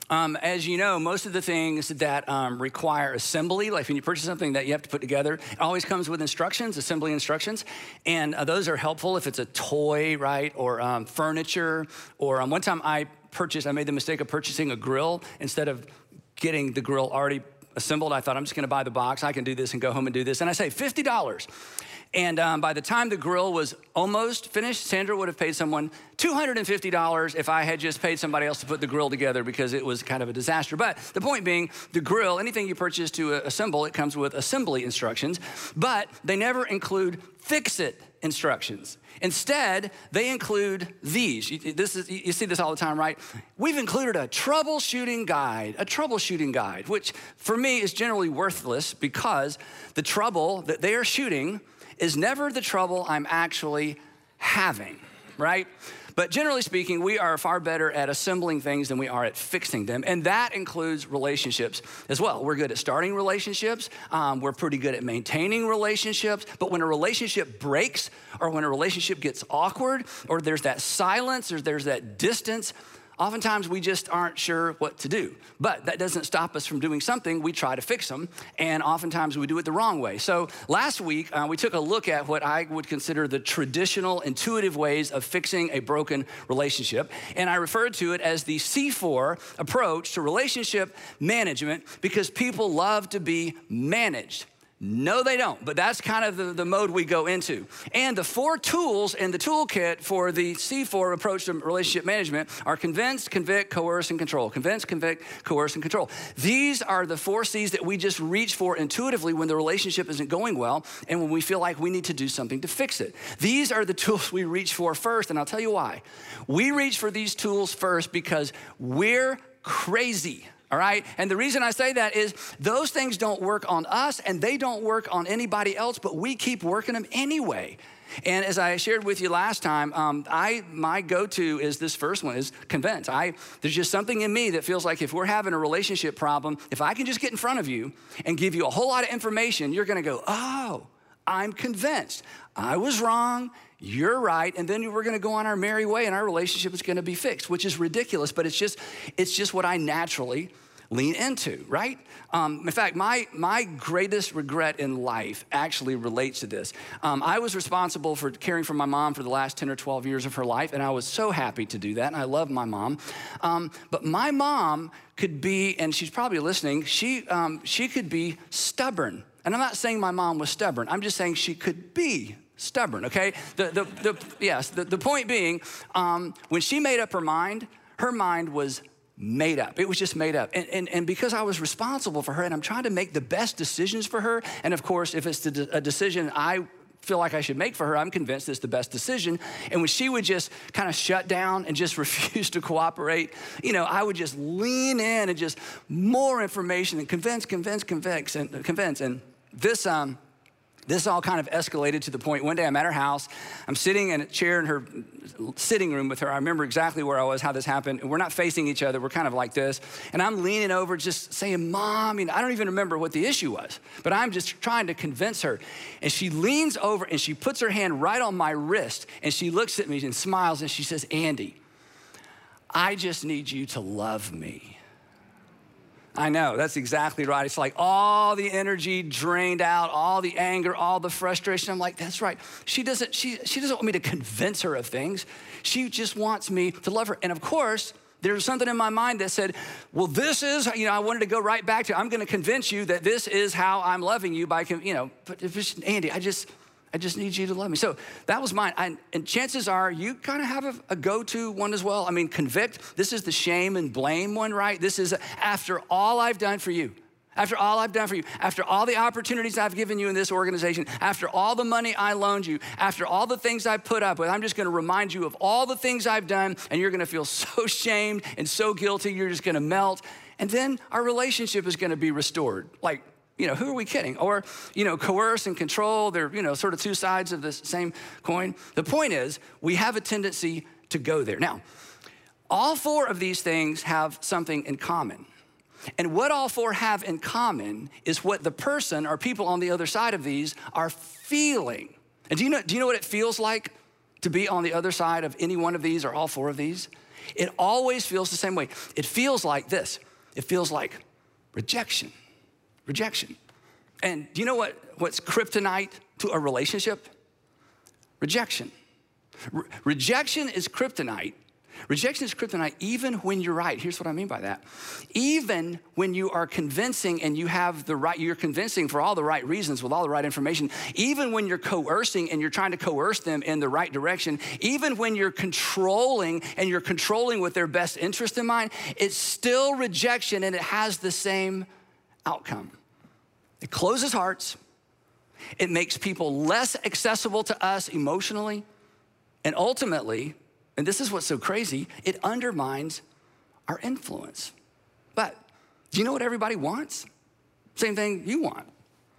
As you know, most of the things that require assembly, like when you purchase something that you have to put together, it always comes with instructions, assembly instructions. And those are helpful if it's a toy, right? Or furniture. Or one time I made the mistake of purchasing a grill instead of getting the grill already assembled. I thought, I'm just gonna buy the box. I can do this and go home and do this. And I saved $50. And by the time the grill was almost finished, Sandra would have paid someone $250 if I had just paid somebody else to put the grill together, because it was kind of a disaster. But the point being, the grill, anything you purchase to assemble, it comes with assembly instructions, but they never include fix-it instructions. Instead, they include these. You see this all the time, right? We've included a troubleshooting guide, which for me is generally worthless, because the trouble that they are shooting is never the trouble I'm actually having, right? But generally speaking, we are far better at assembling things than we are at fixing them. And that includes relationships as well. We're good at starting relationships. We're pretty good at maintaining relationships. But when a relationship breaks, or when a relationship gets awkward, or there's that silence, or there's that distance, oftentimes we just aren't sure what to do. But that doesn't stop us from doing something. We try to fix them, and oftentimes we do it the wrong way. So last week, we took a look at what I would consider the traditional, intuitive ways of fixing a broken relationship. And I referred to it as the C4 approach to relationship management, because people love to be managed. No, they don't, but that's kind of the mode we go into. And the 4 tools in the toolkit for the C4 approach to relationship management are convince, convict, coerce, and control. Convince, convict, coerce, and control. These are the 4 C's that we just reach for intuitively when the relationship isn't going well and when we feel like we need to do something to fix it. These are the tools we reach for first, and I'll tell you why. We reach for these tools first because we're crazy. All right? And the reason I say that is those things don't work on us, and they don't work on anybody else, but we keep working them anyway. And as I shared with you last time, my go-to is this first one, is convince. There's just something in me that feels like if we're having a relationship problem, if I can just get in front of you and give you a whole lot of information, you're gonna go, oh, I'm convinced. I was wrong, you're right, and then we're gonna go on our merry way and our relationship is gonna be fixed, which is ridiculous, but it's just what I naturally lean into, right? In fact, my greatest regret in life actually relates to this. I was responsible for caring for my mom for the last 10 or 12 years of her life, and I was so happy to do that, and I love my mom. But my mom could be, and she's probably listening, she could be stubborn. And I'm not saying my mom was stubborn, I'm just saying she could be stubborn, okay? The point being, when she made up her mind was made up. It was just made up. And because I was responsible for her, and I'm trying to make the best decisions for her, and of course, if it's a decision I feel like I should make for her, I'm convinced it's the best decision. And when she would just kind of shut down and just refuse to cooperate, I would just lean in and just more information and convince. And this all kind of escalated to the point, one day I'm at her house, I'm sitting in a chair in her sitting room with her. I remember exactly where I was, how this happened. And we're not facing each other, we're kind of like this. And I'm leaning over just saying, Mom, I don't even remember what the issue was, but I'm just trying to convince her. And she leans over and she puts her hand right on my wrist and she looks at me and smiles and she says, Andy, I just need you to love me. I know, that's exactly right. It's like all the energy drained out, all the anger, all the frustration. I'm like, that's right. She doesn't want me to convince her of things. She just wants me to love her. And of course, there's something in my mind that said, well, this is, I wanted to go right back to, I'm gonna convince you that this is how I'm loving you by, but if it's, Andy, I just need you to love me. So that was mine. And chances are you kind of have a go-to one as well. Convict, this is the shame and blame one, right? This is after all I've done for you. After all I've done for you, after all the opportunities I've given you in this organization, after all the money I loaned you, after all the things I put up with, I'm just gonna remind you of all the things I've done, and you're gonna feel so shamed and so guilty, you're just gonna melt. And then our relationship is gonna be restored. Like, who are we kidding? Or, coerce and control, they're, sort of two sides of the same coin. The point is, we have a tendency to go there. Now, all 4 of these things have something in common. And what all 4 have in common is what the person or people on the other side of these are feeling. And do you know what it feels like to be on the other side of any one of these or all 4 of these? it always feels the same way. It feels like this. It feels like rejection. Rejection. And do you know what's kryptonite to a relationship? Rejection. Rejection is kryptonite. Rejection is kryptonite even when you're right. Here's what I mean by that. Even when you are convincing and you have the right, you're convincing for all the right reasons with all the right information, even when you're coercing and you're trying to coerce them in the right direction, even when you're controlling and you're controlling with their best interest in mind, it's still rejection and it has the same outcome. It closes hearts. It makes people less accessible to us emotionally. And ultimately, and this is what's so crazy, it undermines our influence. But do you know what everybody wants? Same thing you want.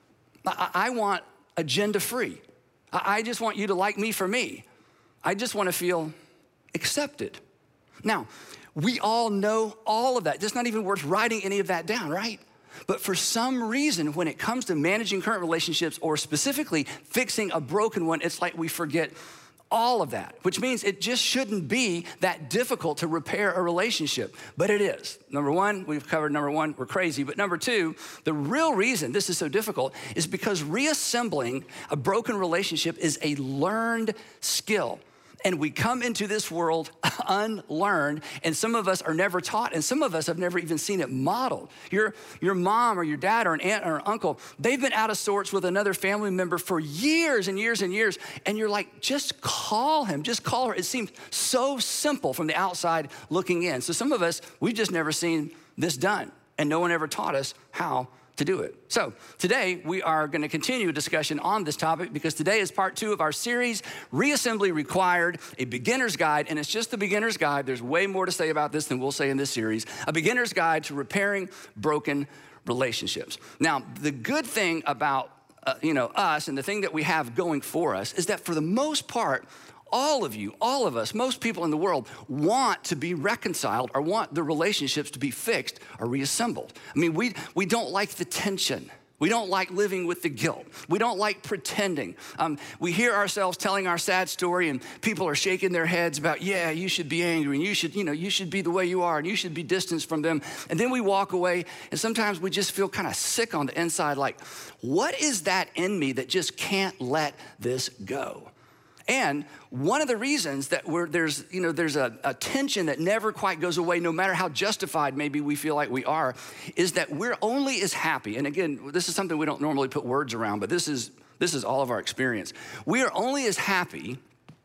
I want agenda-free. I just want you to like me for me. I just want to feel accepted. Now, we all know all of that. It's not even worth writing any of that down, right? But for some reason, when it comes to managing current relationships or specifically fixing a broken one, it's like we forget all of that, which means it just shouldn't be that difficult to repair a relationship, but it is. Number one, we've covered number one, we're crazy. But number two, the real reason this is so difficult is because reassembling a broken relationship is a learned skill. And we come into this world unlearned, and some of us are never taught, and some of us have never even seen it modeled. Your mom or your dad or an aunt or an uncle, they've been out of sorts with another family member for years and years and years, and you're like, just call him, just call her. It seems so simple from the outside looking in. So some of us, we've just never seen this done, and no one ever taught us how to do it. So today we are going to continue a discussion on this topic because today is part 2 of our series, Reassembly Required, a beginner's guide. And it's just the beginner's guide. There's way more to say about this than we'll say in this series. A beginner's guide to repairing broken relationships. Now, the good thing about us and the thing that we have going for us is that for the most part, all of you, all of us, most people in the world want to be reconciled or want the relationships to be fixed or reassembled. I mean, we don't like the tension. We don't like living with the guilt. We don't like pretending. We hear ourselves telling our sad story and people are shaking their heads about, yeah, you should be angry and you should be the way you are and you should be distanced from them. And then we walk away and sometimes we just feel kind of sick on the inside, like, what is that in me that just can't let this go? And one of the reasons that there's a tension that never quite goes away, no matter how justified maybe we feel like we are, is that we're only as happy. And again, this is something we don't normally put words around, but this is all of our experience. We are only as happy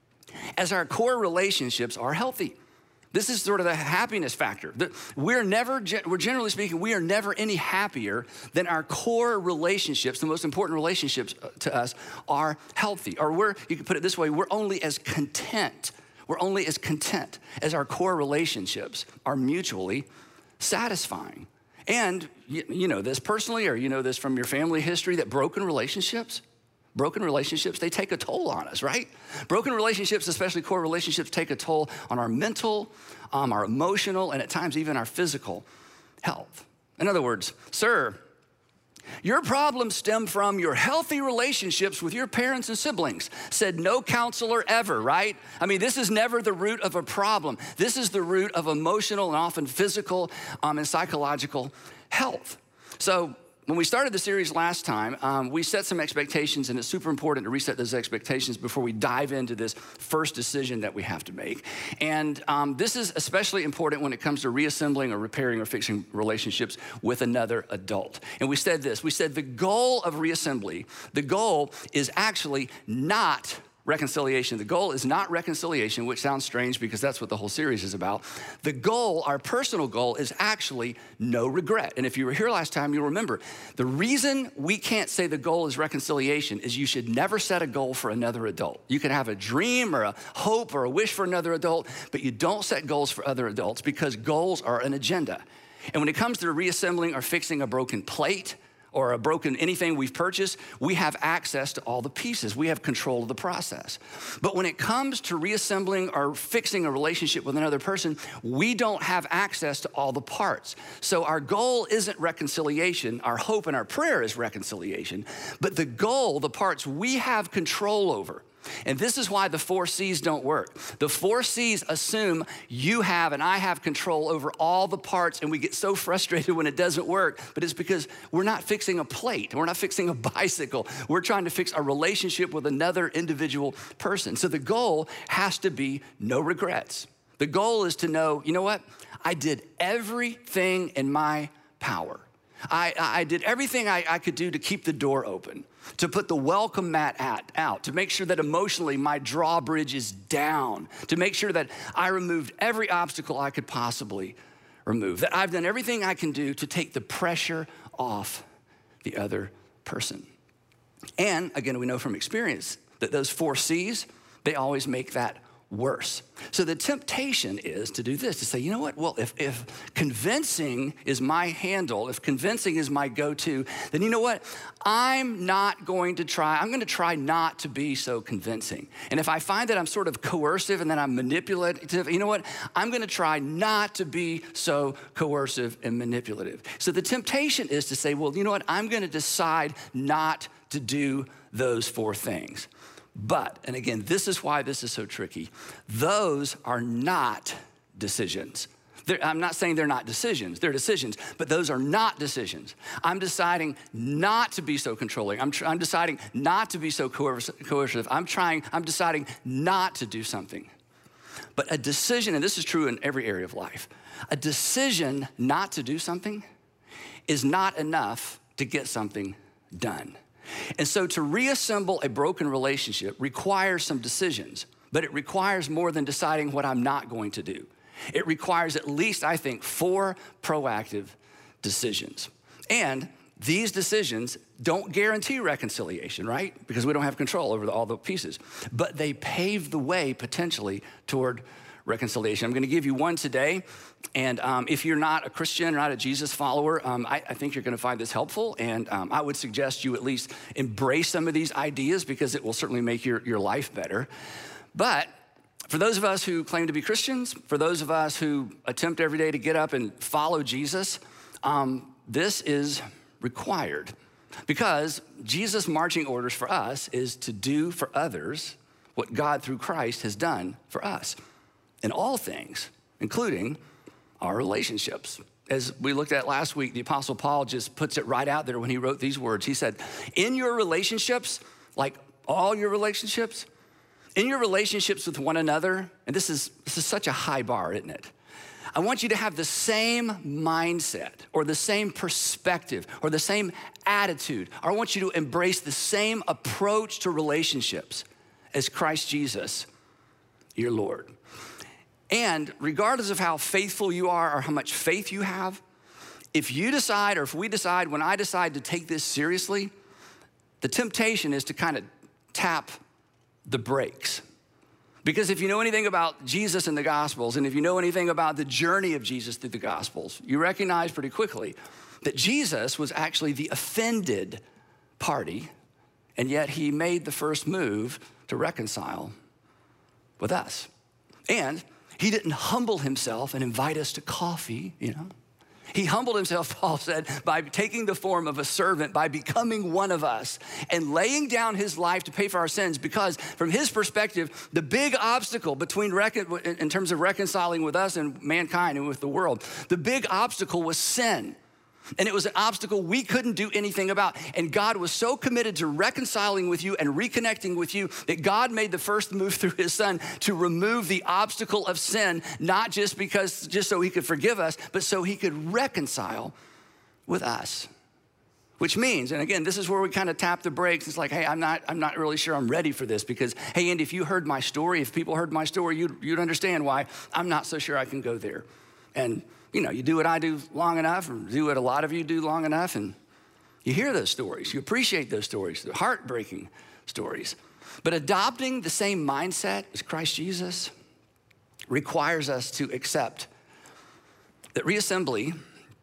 as our core relationships are healthy. This is sort of the happiness factor. We're generally speaking, we are never any happier than our core relationships, the most important relationships to us, are healthy. Or you can put it this way, we're only as content. We're only as content as our core relationships are mutually satisfying. And you know this personally, or you know this from your family history, that broken relationships, they take a toll on us, right? Broken relationships, especially core relationships, take a toll on our mental, our emotional, and at times even our physical health. In other words, sir, your problems stem from your healthy relationships with your parents and siblings, said no counselor ever, right? I mean, this is never the root of a problem. This is the root of emotional and often physical and psychological health. So, when we started the series last time, we set some expectations, and it's super important to reset those expectations before we dive into this first decision that we have to make. And this is especially important when it comes to reassembling or repairing or fixing relationships with another adult. And we said this, we said the goal of reassembly, the goal is actually not reconciliation. The goal is not reconciliation, which sounds strange because that's what the whole series is about. The goal, our personal goal, is actually no regret. And if you were here last time, you'll remember the reason we can't say the goal is reconciliation is you should never set a goal for another adult. You can have a dream or a hope or a wish for another adult, but you don't set goals for other adults because goals are an agenda. And when it comes to reassembling or fixing a broken plate, or a broken anything we've purchased, we have access to all the pieces. We have control of the process. But when it comes to reassembling or fixing a relationship with another person, we don't have access to all the parts. So our goal isn't reconciliation. Our hope and our prayer is reconciliation. But the goal, the parts we have control over, And this is why the 4 C's don't work. The 4 C's assume you have and I have control over all the parts, and we get so frustrated when it doesn't work, but it's because we're not fixing a plate. We're not fixing a bicycle. We're trying to fix our relationship with another individual person. So the goal has to be no regrets. The goal is to know, you know what? I did everything in my power. I did everything I could do to keep the door open, to put the welcome mat out, to make sure that emotionally my drawbridge is down, to make sure that I removed every obstacle I could possibly remove, that I've done everything I can do to take the pressure off the other person. And again, we know from experience that those 4 C's, they always make that worse. So the temptation is to do this, to say, you know what? Well, if convincing is my handle, if convincing is my go-to, then you know what? I'm going to try not to be so convincing. And if I find that I'm sort of coercive and then I'm manipulative, you know what? I'm gonna try not to be so coercive and manipulative. So the temptation is to say, well, you know what? I'm gonna decide not to do those 4 things. But, and again, this is why this is so tricky. Those are not decisions. I'm not saying they're not decisions, they're decisions, but those are not decisions. I'm deciding not to be so controlling. I'm deciding not to be so coercive. I'm deciding not to do something. But a decision, and this is true in every area of life, a decision not to do something is not enough to get something done. And so to reassemble a broken relationship requires some decisions, but it requires more than deciding what I'm not going to do. It requires at least, I think, 4 proactive decisions. And these decisions don't guarantee reconciliation, right? Because we don't have control over all the pieces, but they pave the way potentially toward reconciliation. I'm gonna give you one today. And if you're not a Christian or not a Jesus follower, I think you're gonna find this helpful. And I would suggest you at least embrace some of these ideas because it will certainly make your life better. But for those of us who claim to be Christians, for those of us who attempt every day to get up and follow Jesus, this is required. Because Jesus' marching orders for us is to do for others what God through Christ has done for us. In all things, including our relationships. As we looked at last week, the Apostle Paul just puts it right out there when he wrote these words. He said, in your relationships, like all your relationships, in your relationships with one another, and this is such a high bar, isn't it? I want you to have the same mindset or the same perspective or the same attitude, or I want you to embrace the same approach to relationships as Christ Jesus, your Lord. And regardless of how faithful you are or how much faith you have, if you decide, or if we decide, when I decide to take this seriously, the temptation is to kind of tap the brakes. Because if you know anything about Jesus and the Gospels, and if you know anything about the journey of Jesus through the Gospels, you recognize pretty quickly that Jesus was actually the offended party, and yet he made the first move to reconcile with us. And he didn't humble himself and invite us to coffee, you know. He humbled himself, Paul said, by taking the form of a servant, by becoming one of us and laying down his life to pay for our sins, because from his perspective, the big obstacle between in terms of reconciling with us and mankind and with the world, the big obstacle was sin. And it was an obstacle we couldn't do anything about. And God was so committed to reconciling with you and reconnecting with you that God made the first move through his son to remove the obstacle of sin, not just so he could forgive us, but so he could reconcile with us. Which means, and again, this is where we kind of tap the brakes. It's like, hey, I'm not really sure I'm ready for this, because, hey, Andy, if you heard my story, if people heard my story, you'd understand why I'm not so sure I can go there. And you know, you do what I do long enough, or do what a lot of you do long enough, and you hear those stories. You appreciate those stories, the heartbreaking stories. But adopting the same mindset as Christ Jesus requires us to accept that reassembly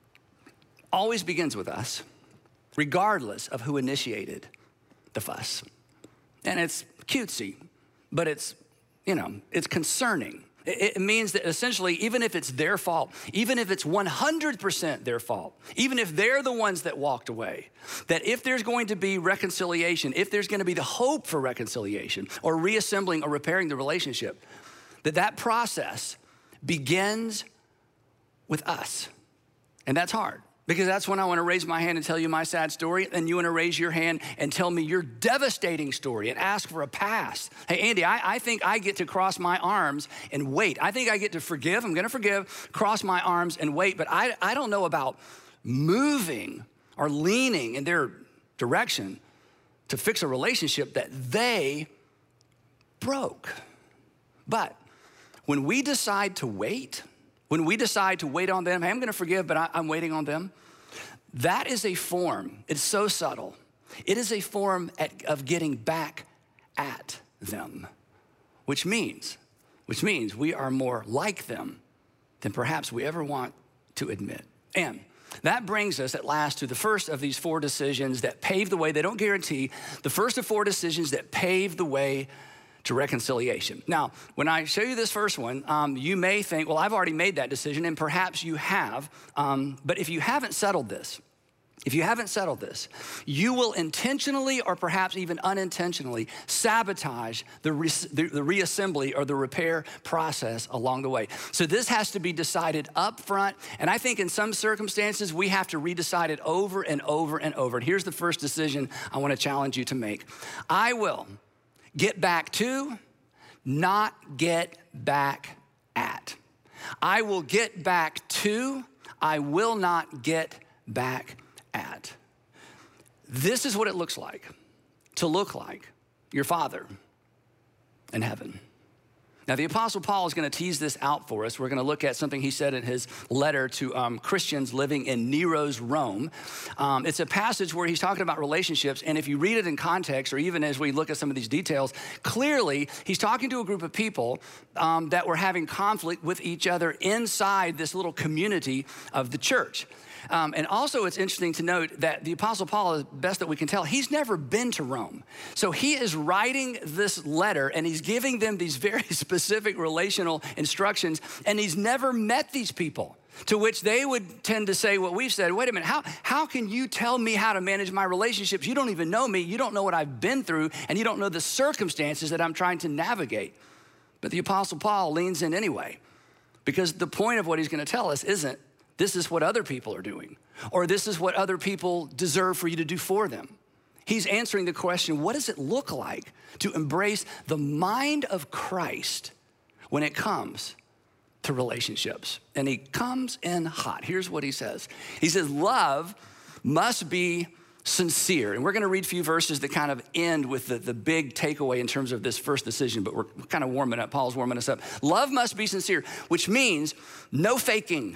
always begins with us, regardless of who initiated the fuss. And it's cutesy, but it's concerning. It means that essentially, even if it's their fault, even if it's 100% their fault, even if they're the ones that walked away, that if there's going to be reconciliation, if there's going to be the hope for reconciliation or reassembling or repairing the relationship, that process begins with us. And that's hard. Because that's when I want to raise my hand and tell you my sad story, and you want to raise your hand and tell me your devastating story and ask for a pass. Hey, Andy, I think I get to cross my arms and wait. I think I get to forgive. I'm going to forgive, cross my arms and wait. But I don't know about moving or leaning in their direction to fix a relationship that they broke. But when we decide to wait, when we decide to wait on them, hey, I'm going to forgive, but I'm waiting on them. That is a form. It's so subtle. It is a form of getting back at them, which means we are more like them than perhaps we ever want to admit. And that brings us at last to the first of these 4 decisions that pave the way. They don't guarantee. The first of 4 decisions that pave the way to reconciliation. Now, when I show you this first one, you may think, well, I've already made that decision, and perhaps you have. But if you haven't settled this, you will intentionally or perhaps even unintentionally sabotage the reassembly or the repair process along the way. So this has to be decided up front. And I think in some circumstances, we have to redecide it over and over and over. And here's the first decision I want to challenge you to make. I will get back to, not get back at. I will get back to, I will not get back at. This is what it looks like to look like your Father in heaven. Now, the Apostle Paul is going to tease this out for us. We're going to look at something he said in his letter to Christians living in Nero's Rome. It's a passage where he's talking about relationships, and if you read it in context, or even as we look at some of these details, clearly he's talking to a group of people that were having conflict with each other inside this little community of the church. And also it's interesting to note that the Apostle Paul, as best that we can tell, he's never been to Rome. So he is writing this letter and he's giving them these very specific relational instructions, and he's never met these people, to which they would tend to say what we've said: wait a minute, how can you tell me how to manage my relationships? You don't even know me, you don't know what I've been through, and you don't know the circumstances that I'm trying to navigate. But the Apostle Paul leans in anyway, because the point of what he's going to tell us isn't, this is what other people are doing, or this is what other people deserve for you to do for them. He's answering the question, what does it look like to embrace the mind of Christ when it comes to relationships? And he comes in hot. Here's what he says. He says, love must be sincere. And we're going to read a few verses that kind of end with the big takeaway in terms of this first decision, but we're kind of warming up. Paul's warming us up. Love must be sincere, which means no faking.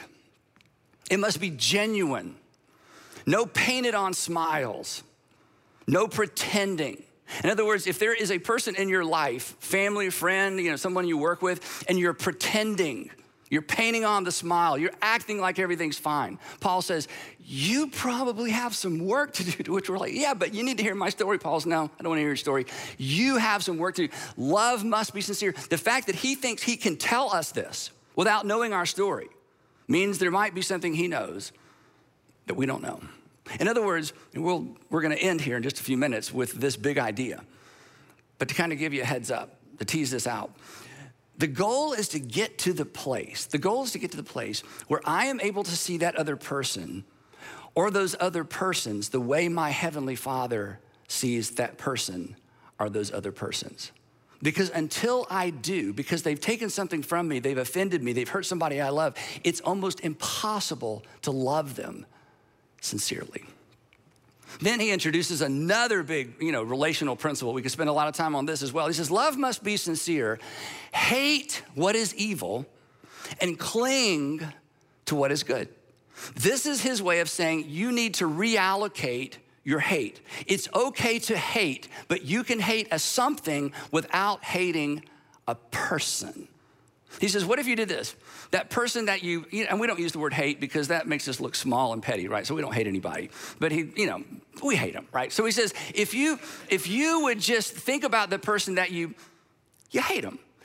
It must be genuine. No painted on smiles. No pretending. In other words, if there is a person in your life, family, friend, someone you work with, and you're pretending, you're painting on the smile, you're acting like everything's fine, Paul says, you probably have some work to do. To which we're like, yeah, but you need to hear my story. Paul's, no, I don't want to hear your story. You have some work to do. Love must be sincere. The fact that he thinks he can tell us this without knowing our story means there might be something he knows that we don't know. In other words, we're going to end here in just a few minutes with this big idea. But to kind of give you a heads up, to tease this out, the goal is to get to the place. The goal is to get to the place where I am able to see that other person or those other persons the way my Heavenly Father sees that person or those other persons. Because until I do, because they've taken something from me, they've offended me, they've hurt somebody I love, it's almost impossible to love them sincerely. Then he introduces another big, relational principle. We could spend a lot of time on this as well. He says, love must be sincere, hate what is evil, and cling to what is good. This is his way of saying you need to reallocate your hate. It's okay to hate, but you can hate a something without hating a person. He says, what if you did this? That person that and we don't use the word hate because that makes us look small and petty, right? So we don't hate anybody, but we hate them, right? So he says, if you would just think about the person that you hate them.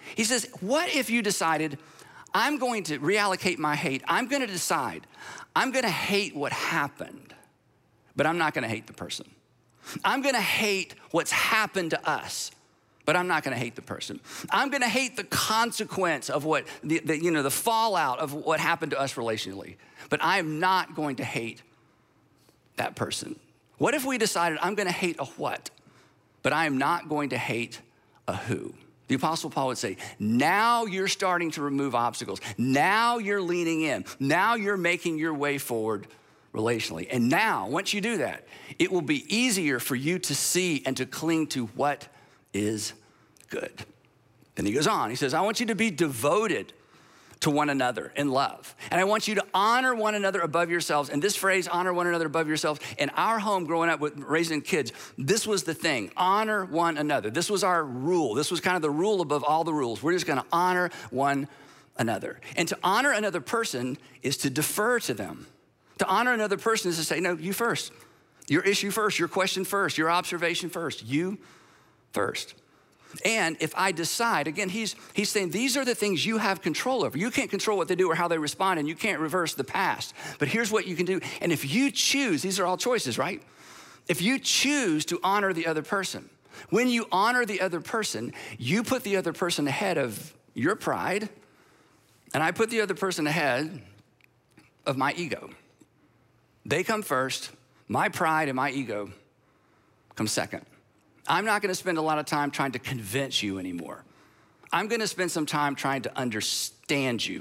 He says, what if you decided, I'm going to reallocate my hate. I'm going to decide, I'm going to hate what happened, but I'm not going to hate the person. I'm going to hate what's happened to us, but I'm not going to hate the person. I'm going to hate the consequence of what, the fallout of what happened to us relationally, but I am not going to hate that person. What if we decided I'm going to hate a what, but I am not going to hate a who? The Apostle Paul would say, now you're starting to remove obstacles. Now you're leaning in. Now you're making your way forward relationally. And now, once you do that, it will be easier for you to see and to cling to what is good. Then he goes on, he says, I want you to be devoted to one another in love. And I want you to honor one another above yourselves. And this phrase, honor one another above yourselves, in our home growing up with raising kids, this was the thing, honor one another. This was our rule. This was kind of the rule above all the rules. We're just gonna honor one another. And to honor another person is to defer to them. To honor another person is to say, no, you first. Your issue first, your question first, your observation first, you first. And if I decide, again, he's saying these are the things you have control over. You can't control what they do or how they respond, and you can't reverse the past. But here's what you can do. And if you choose, these are all choices, right? If you choose to honor the other person, when you honor the other person, you put the other person ahead of your pride, and I put the other person ahead of my ego. They come first. My pride and my ego come second. I'm not gonna spend a lot of time trying to convince you anymore. I'm gonna spend some time trying to understand you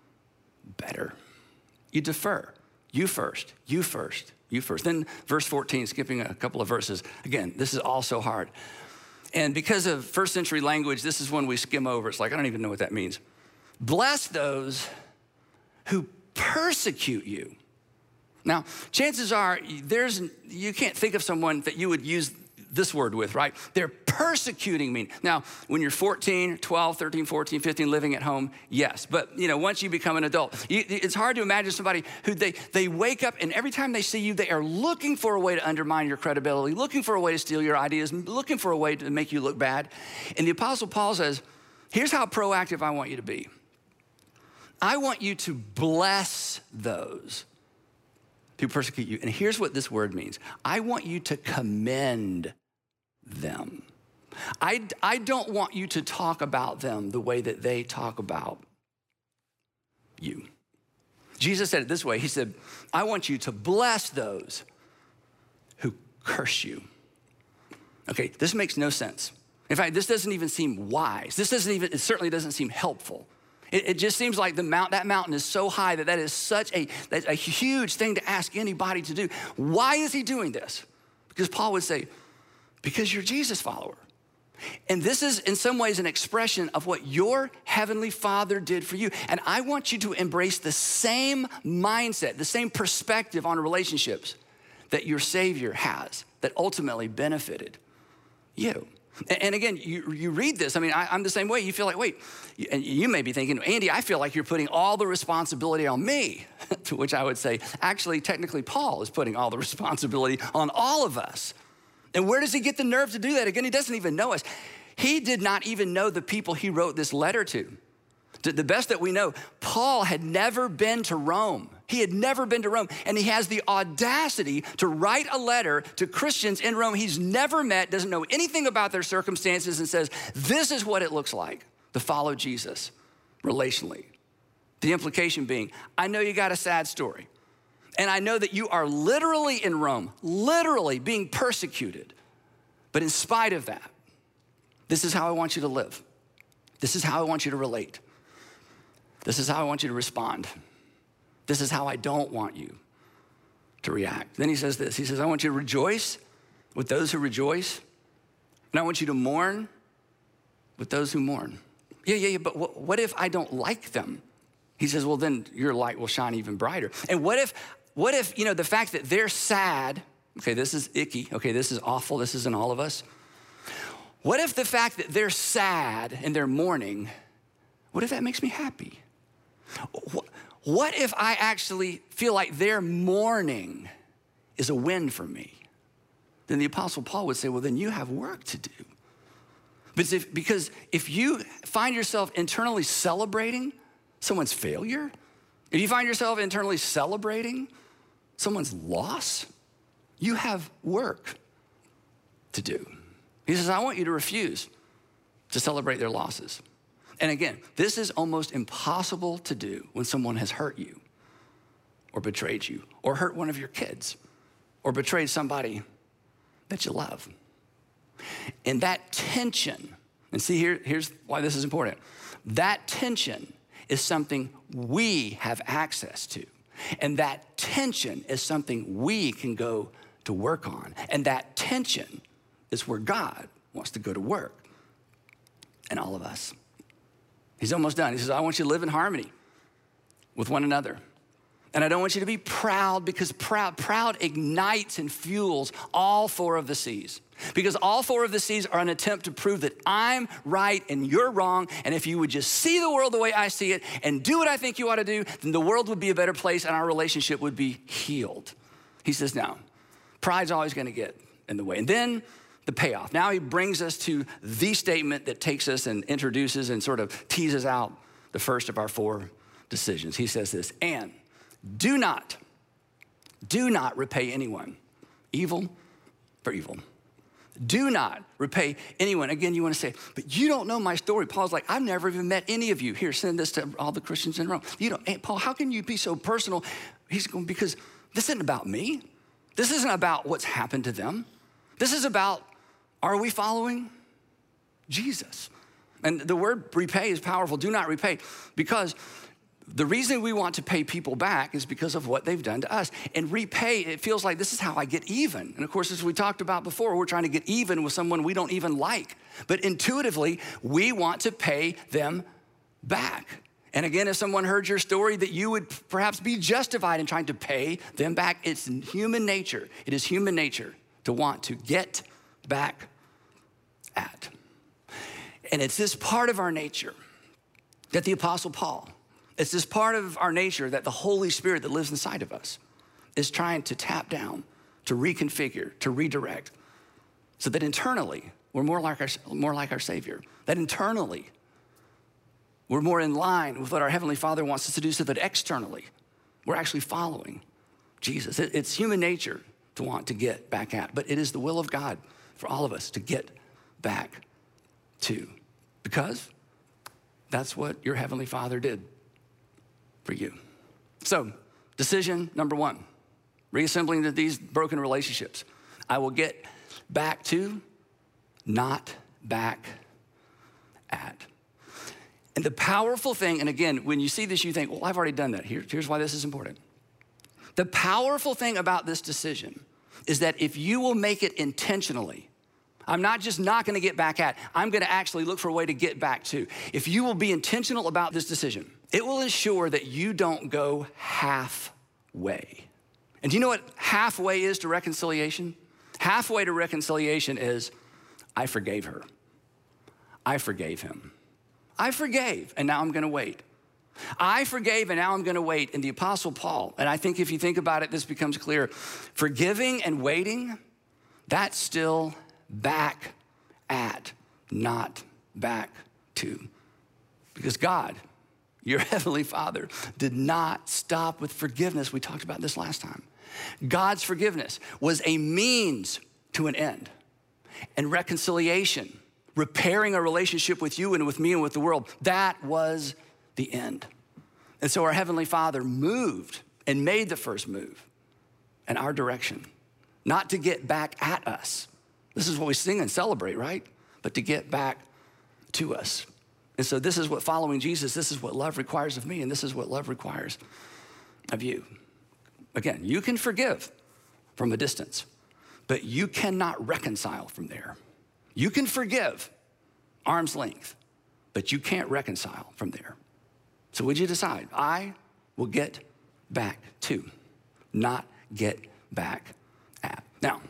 better. You defer. You first, you first, you first. Then verse 14, skipping a couple of verses. Again, this is all so hard. And because of first century language, this is one we skim over. It's like, I don't even know what that means. Bless those who persecute you. Now, chances are you can't think of someone that you would use this word with, right? They're persecuting me. Now, when you're 14, 12, 13, 14, 15, living at home, yes. But, once you become an adult, it's hard to imagine somebody who they wake up and every time they see you, they are looking for a way to undermine your credibility, looking for a way to steal your ideas, looking for a way to make you look bad. And the Apostle Paul says, here's how proactive I want you to be. I want you to bless those who persecute you. And here's what this word means. I want you to commend them. I don't want you to talk about them the way that they talk about you. Jesus said it this way. He said, I want you to bless those who curse you. Okay, this makes no sense. In fact, this doesn't even seem wise. It certainly doesn't seem helpful. It just seems like that mountain is so high that is such a huge thing to ask anybody to do. Why is he doing this? Because Paul would say, because you're Jesus follower. And this is in some ways an expression of what your heavenly Father did for you. And I want you to embrace the same mindset, the same perspective on relationships that your Savior has that ultimately benefited you. And again, you read this. I mean, I'm the same way. You feel like, wait, and you may be thinking, Andy, I feel like you're putting all the responsibility on me. To which I would say, actually, technically, Paul is putting all the responsibility on all of us. And where does he get the nerve to do that? Again, he doesn't even know us. He did not even know the people he wrote this letter to. To the best that we know, Paul had never been to Rome. He had never been to Rome, and he has the audacity to write a letter to Christians in Rome he's never met, doesn't know anything about their circumstances, and says, this is what it looks like to follow Jesus relationally. The implication being, I know you got a sad story, and I know that you are literally in Rome, literally being persecuted, but in spite of that, this is how I want you to live. This is how I want you to relate. This is how I want you to respond. This is how I don't want you to react. Then he says this, he says, I want you to rejoice with those who rejoice, and I want you to mourn with those who mourn. Yeah, but what if I don't like them? He says, well, then your light will shine even brighter. And what if, the fact that they're sad, okay, this is icky, okay, this is awful, this isn't all of us. What if the fact that they're sad and they're mourning, what if that makes me happy? What if I actually feel like their mourning is a win for me? Then the Apostle Paul would say, well, then you have work to do. Because if you find yourself internally celebrating someone's failure, if you find yourself internally celebrating someone's loss, you have work to do. He says, I want you to refuse to celebrate their losses. And again, this is almost impossible to do when someone has hurt you or betrayed you or hurt one of your kids or betrayed somebody that you love. And that tension, and see here's why this is important. That tension is something we have access to. And that tension is something we can go to work on. And that tension is where God wants to go to work in all of us. He's almost done. He says, I want you to live in harmony with one another. And I don't want you to be proud, because proud ignites and fuels all four of the C's. Because all four of the C's are an attempt to prove that I'm right and you're wrong. And if you would just see the world the way I see it and do what I think you ought to do, then the world would be a better place and our relationship would be healed. He says, no, pride's always going to get in the way. And then the payoff. Now he brings us to the statement that takes us and introduces and sort of teases out the first of our four decisions. He says this, and do not repay anyone evil for evil. Do not repay anyone. Again, you want to say, but you don't know my story. Paul's like, I've never even met any of you. Here, send this to all the Christians in Rome. Paul, how can you be so personal? He's going, because this isn't about me. This isn't about what's happened to them. This is about, are we following Jesus? And the word repay is powerful. Do not repay, because the reason we want to pay people back is because of what they've done to us. And repay, it feels like this is how I get even. And of course, as we talked about before, we're trying to get even with someone we don't even like. But intuitively, we want to pay them back. And again, if someone heard your story, that you would perhaps be justified in trying to pay them back. It's human nature. It is human nature to want to get back at. And it's this part of our nature that the Apostle Paul, it's this part of our nature that the Holy Spirit that lives inside of us is trying to tap down, to reconfigure, to redirect, so that internally we're more like our Savior. That internally we're more in line with what our Heavenly Father wants us to do, so that externally we're actually following Jesus. It's human nature to want to get back at, but it is the will of God for all of us to get back to, because that's what your Heavenly Father did for you. So, decision number one, reassembling these broken relationships. I will get back to, not back at. And the powerful thing, and again, when you see this, you think, well, I've already done that. Here's why this is important. The powerful thing about this decision is that if you will make it intentionally, I'm not just not gonna get back at, I'm gonna actually look for a way to get back to. If you will be intentional about this decision, it will ensure that you don't go halfway. And do you know what halfway is to reconciliation? Halfway to reconciliation is, I forgave her. I forgave him. I forgave, and now I'm gonna wait. I forgave, and now I'm gonna wait. And the Apostle Paul, and I think if you think about it, this becomes clear. Forgiving and waiting, that's still back at, not back to. Because God, your Heavenly Father, did not stop with forgiveness. We talked about this last time. God's forgiveness was a means to an end. And reconciliation, repairing a relationship with you and with me and with the world, that was the end. And so our Heavenly Father moved and made the first move in our direction, not to get back at us. This is what we sing and celebrate, right? But to get back to us. And so this is what following Jesus, this is what love requires of me, and this is what love requires of you. Again, you can forgive from a distance, but you cannot reconcile from there. You can forgive arm's length, but you can't reconcile from there. So would you decide, I will get back to, not get back at. Now,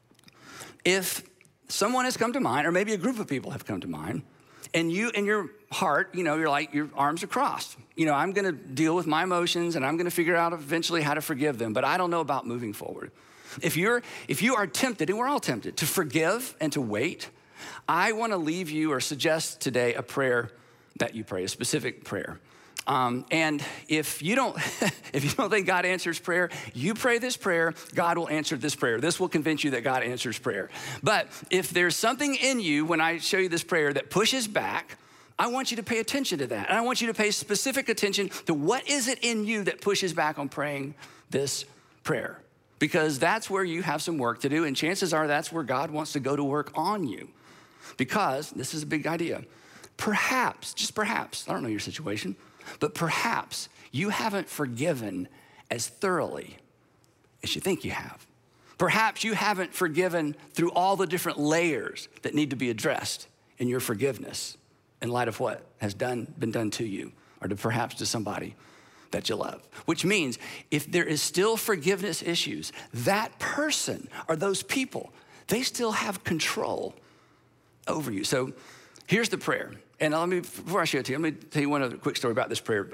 if someone has come to mind, or maybe a group of people have come to mind, and you, in your heart, you're like, your arms are crossed. I'm gonna deal with my emotions and I'm gonna figure out eventually how to forgive them, but I don't know about moving forward. If you are tempted, and we're all tempted, to forgive and to wait, I want to leave you or suggest today a prayer that you pray, a specific prayer. And if you don't think God answers prayer, you pray this prayer, God will answer this prayer. This will convince you that God answers prayer. But if there's something in you when I show you this prayer that pushes back, I want you to pay attention to that. And I want you to pay specific attention to what is it in you that pushes back on praying this prayer. Because that's where you have some work to do, and chances are that's where God wants to go to work on you. Because, this is a big idea, perhaps, just perhaps, I don't know your situation, but perhaps you haven't forgiven as thoroughly as you think you have. Perhaps you haven't forgiven through all the different layers that need to be addressed in your forgiveness in light of what has been done to you, or perhaps to somebody that you love. Which means if there is still forgiveness issues, that person or those people, they still have control over you. So here's the prayer. And before I show it to you, let me tell you one other quick story about this prayer.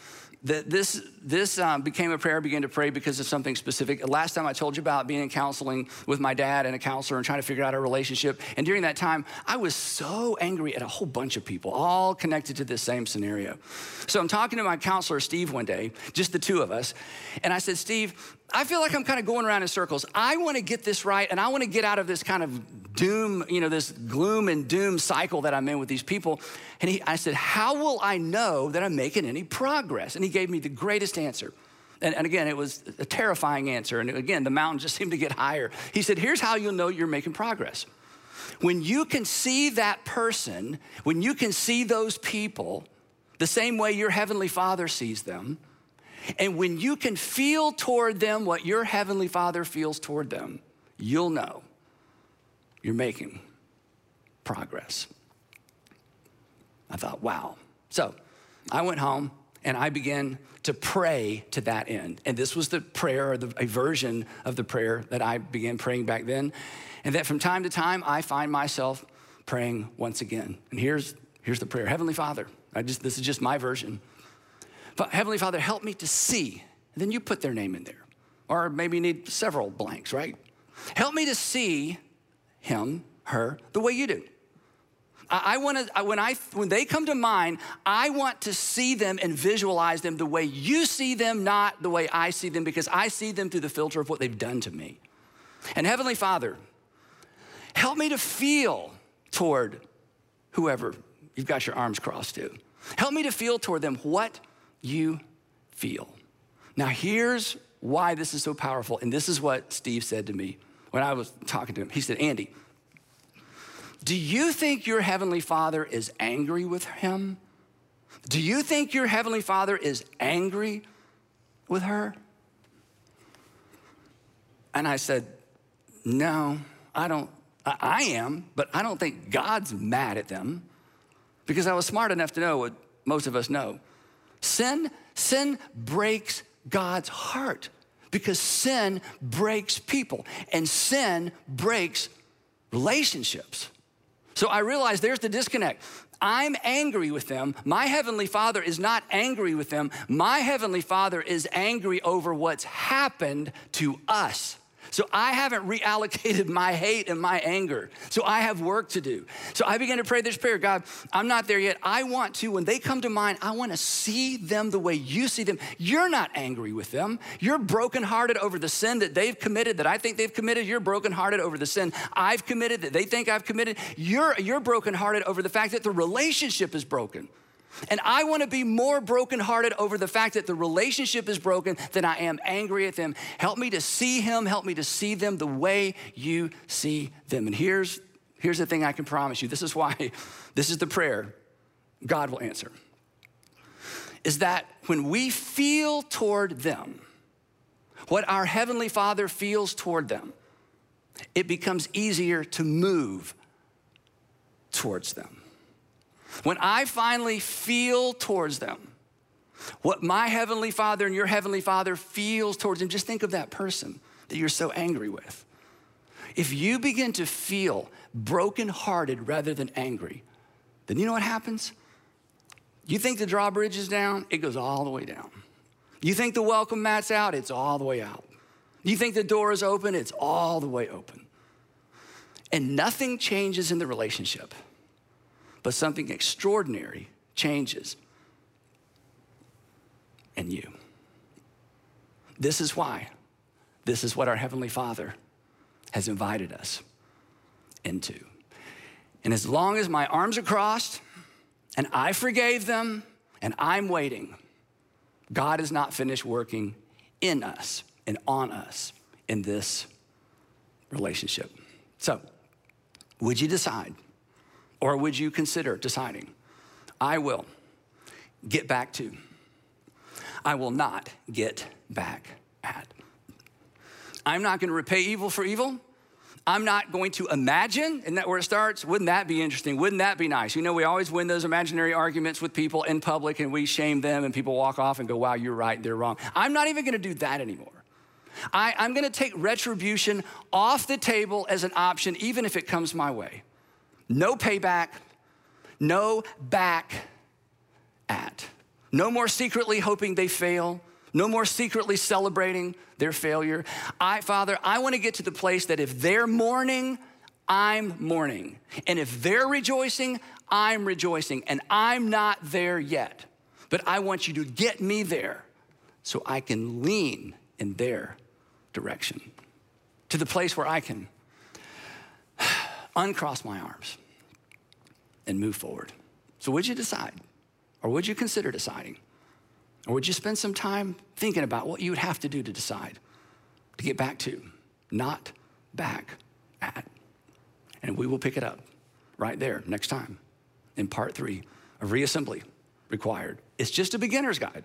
This became a prayer I began to pray because of something specific. Last time I told you about being in counseling with my dad and a counselor and trying to figure out our relationship. And during that time, I was so angry at a whole bunch of people, all connected to this same scenario. So I'm talking to my counselor, Steve, one day, just the two of us. And I said, Steve, I feel like I'm kind of going around in circles. I want to get this right, and I want to get out of this kind of doom, this gloom and doom cycle that I'm in with these people. And I said, how will I know that I'm making any progress? And he gave me the greatest answer. And again, it was a terrifying answer. And again, the mountain just seemed to get higher. He said, here's how you'll know you're making progress. When you can see that person, when you can see those people the same way your Heavenly Father sees them, and when you can feel toward them what your Heavenly Father feels toward them, you'll know you're making progress. I thought, wow. So I went home and I began to pray to that end. And this was the prayer, or a version of the prayer that I began praying back then. And that from time to time, I find myself praying once again. And here's the prayer. Heavenly Father, this is just my version. Heavenly Father, help me to see. And then you put their name in there. Or maybe you need several blanks, right? Help me to see him, her, the way you do. When they come to mind, I want to see them and visualize them the way you see them, not the way I see them, because I see them through the filter of what they've done to me. And Heavenly Father, help me to feel toward whoever you've got your arms crossed to. Help me to feel toward them what you feel. Now here's why this is so powerful, and this is what Steve said to me when I was talking to him. He said, Andy, do you think your Heavenly Father is angry with him? Do you think your Heavenly Father is angry with her? And I said, no, I don't. I am, but I don't think God's mad at them, because I was smart enough to know what most of us know. Sin breaks God's heart, because sin breaks people and sin breaks relationships. So I realized there's the disconnect. I'm angry with them. My Heavenly Father is not angry with them. My Heavenly Father is angry over what's happened to us. So I haven't reallocated my hate and my anger. So I have work to do. So I began to pray this prayer. God, I'm not there yet. I want to, when they come to mind, I want to see them the way you see them. You're not angry with them. You're brokenhearted over the sin that they've committed, that I think they've committed. You're brokenhearted over the sin I've committed, that they think I've committed. You're brokenhearted over the fact that the relationship is broken. And I want to be more brokenhearted over the fact that the relationship is broken than I am angry at them. Help me to see him. Help me to see them the way you see them. And here's the thing I can promise you. This is why this is the prayer God will answer. Is that when we feel toward them what our Heavenly Father feels toward them, it becomes easier to move towards them. When I finally feel towards them what my Heavenly Father and your Heavenly Father feels towards them, just think of that person that you're so angry with. If you begin to feel brokenhearted rather than angry, then you know what happens? You think the drawbridge is down, it goes all the way down. You think the welcome mat's out, it's all the way out. You think the door is open, it's all the way open. And nothing changes in the relationship, but something extraordinary changes in you. This is why. This is what our Heavenly Father has invited us into. And as long as my arms are crossed and I forgave them and I'm waiting, God is not finished working in us and on us in this relationship. So, would you decide, or would you consider deciding, I will get back to, I will not get back at. I'm not gonna repay evil for evil. I'm not going to imagine, isn't that where it starts? Wouldn't that be interesting? Wouldn't that be nice? You know, we always win those imaginary arguments with people in public and we shame them and people walk off and go, wow, you're right, they're wrong. I'm not even gonna do that anymore. I'm gonna take retribution off the table as an option, even if it comes my way. No payback, no back at. No more secretly hoping they fail. No more secretly celebrating their failure. Father, I wanna get to the place that if they're mourning, I'm mourning. And if they're rejoicing, I'm rejoicing. And I'm not there yet. But I want you to get me there so I can lean in their direction. To the place where I can uncross my arms and move forward. So would you decide? Or would you consider deciding? Or would you spend some time thinking about what you would have to do to decide to get back to, not back at? And we will pick it up right there next time in part 3 of Reassembly Required. It's just a beginner's guide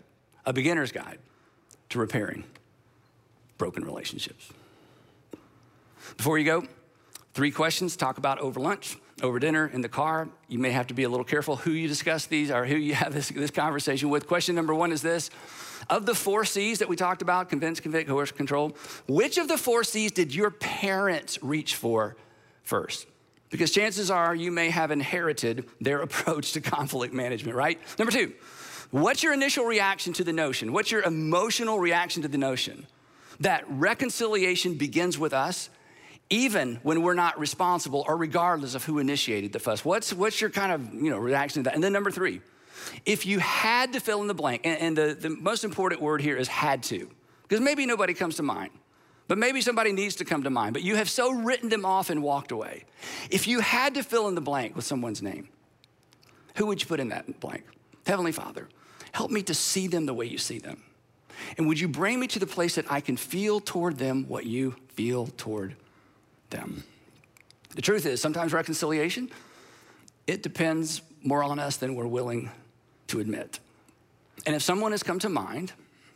to repairing broken relationships. Before you go, 3 questions to talk about over lunch, over dinner, in the car. You may have to be a little careful who you discuss these or who you have this conversation with. Question number 1 is this: of the 4 C's that we talked about, convince, convict, coerce, control, which of the 4 C's did your parents reach for first? Because chances are you may have inherited their approach to conflict management, right? Number 2, what's your initial reaction to the notion? What's your emotional reaction to the notion that reconciliation begins with us, even when we're not responsible or regardless of who initiated the fuss? What's your kind of reaction to that? And then number 3, if you had to fill in the blank, and the most important word here is had to, because maybe nobody comes to mind, but maybe somebody needs to come to mind, but you have so written them off and walked away. If you had to fill in the blank with someone's name, who would you put in that blank? Heavenly Father, help me to see them the way you see them. And would you bring me to the place that I can feel toward them what you feel toward them? The truth is, sometimes reconciliation, it depends more on us than we're willing to admit. And if someone has come to mind,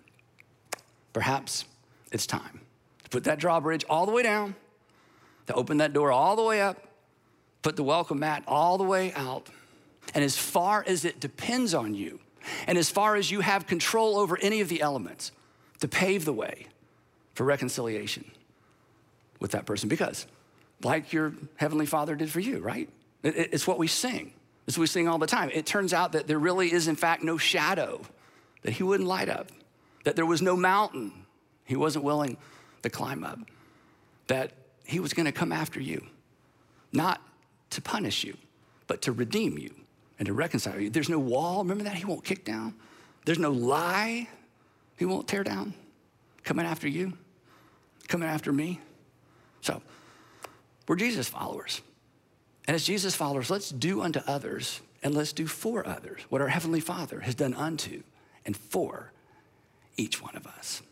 perhaps it's time to put that drawbridge all the way down, to open that door all the way up, put the welcome mat all the way out. And as far as it depends on you, and as far as you have control over any of the elements, to pave the way for reconciliation with that person. Because like your Heavenly Father did for you, right? It's what we sing. It's what we sing all the time. It turns out that there really is, in fact, no shadow that he wouldn't light up, that there was no mountain he wasn't willing to climb up, that he was gonna come after you, not to punish you, but to redeem you and to reconcile you. There's no wall, remember that? He won't kick down. There's no lie he won't tear down. Coming after you, coming after me. So, we're Jesus followers. And as Jesus followers, let's do unto others and let's do for others what our Heavenly Father has done unto and for each one of us.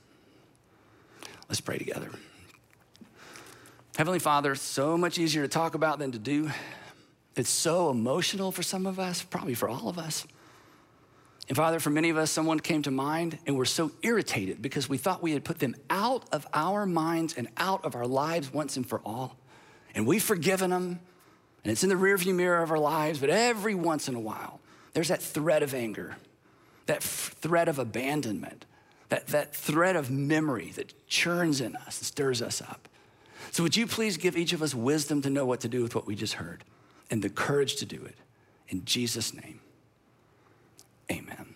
Let's pray together. Heavenly Father, so much easier to talk about than to do. It's so emotional for some of us, probably for all of us. And Father, for many of us, someone came to mind and we're so irritated because we thought we had put them out of our minds and out of our lives once and for all. And we've forgiven them, and it's in the rearview mirror of our lives, but every once in a while, there's that thread of anger, that thread of abandonment, that thread of memory that churns in us and stirs us up. So would you please give each of us wisdom to know what to do with what we just heard and the courage to do it. In Jesus' name, amen.